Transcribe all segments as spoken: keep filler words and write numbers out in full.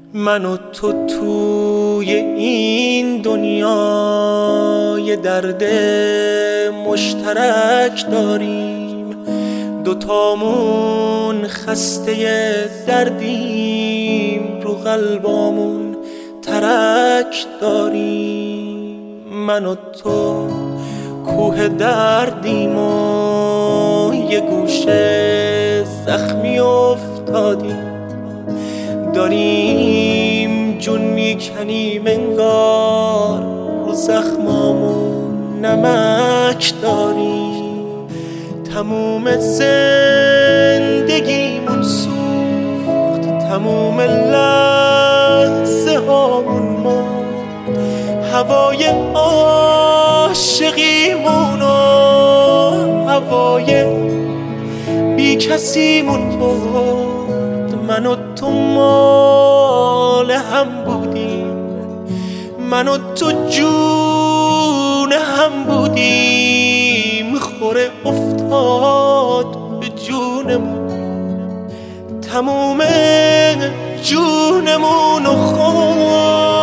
من و تو توی این دنیا یه درد مشترک داریم، دوتامون خسته دردیم، رو قلبامون ترک داریم. من و تو کوه دردیم و یه گوشه زخمی افتادیم، داریم جون میکنیم انگار رو زخمامون نمک داریم. تموم زندگیمون سوخت، تموم لحظه هامون مرد، هوای عاشقیمون و هوای بی کسیمون برد. من و تو مال هم بودیم، من و تو جون هم بودیم، خوره افتاد به جونمون، تموم جونمون و خورد.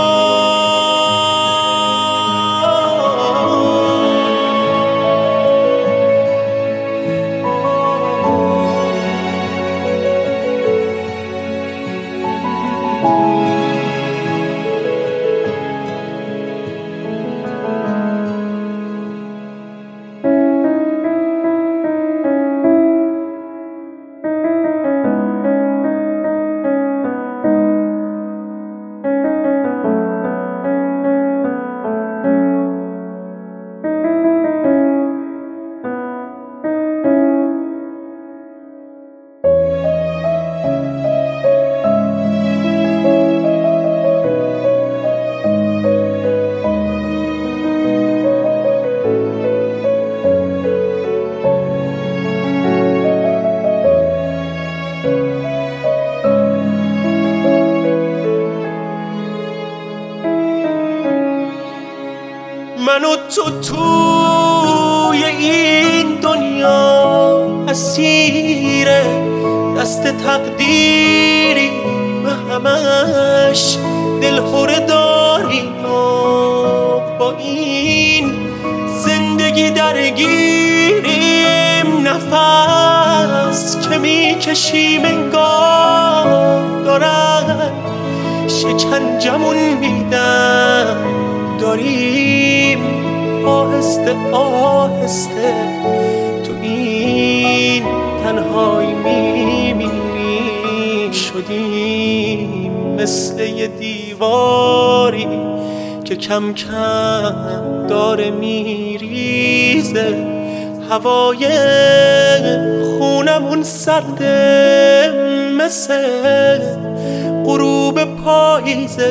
من و تو توی این دنیا اسیر دست تقدیری، و همش دلهره داریم و با این زندگی درگیریم. نفس که میکشیم انگار دارن شکنجمون میدن، داریم آهسته آهسته تو این تنهایی میمیریم. شدیم مثل یه دیواری که کم کم داره میریزه، هوای خونمون سرده مثل غروب پاییزه.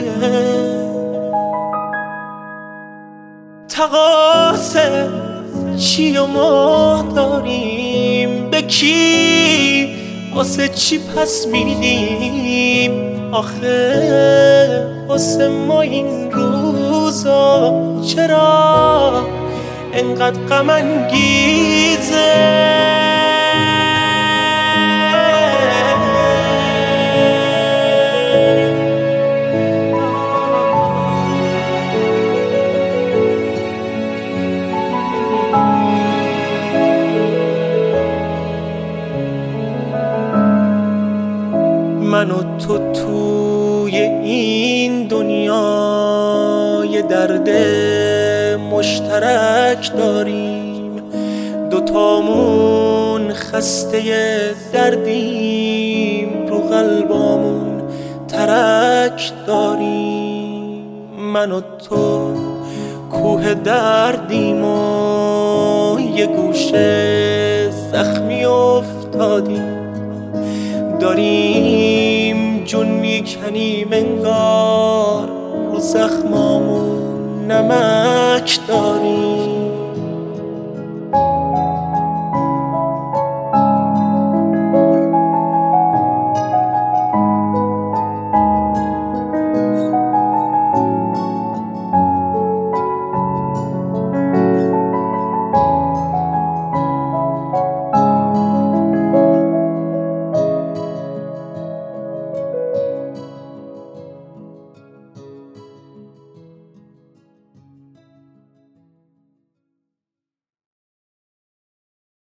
تقاصه چی و ما داریم، به کی واسه چی پس میدیم؟ آخه واسه ما این روزا چرا انقدر غم انگیزه؟ من و تو توی این دنیا یه درد مشترک داریم، دوتامون خسته دردیم، رو قلبامون ترک داریم. من و تو کوه دردیم و یه گوشه زخمی افتادیم، داریم جون میکنیم انگار رو زخمامون نمک داریم.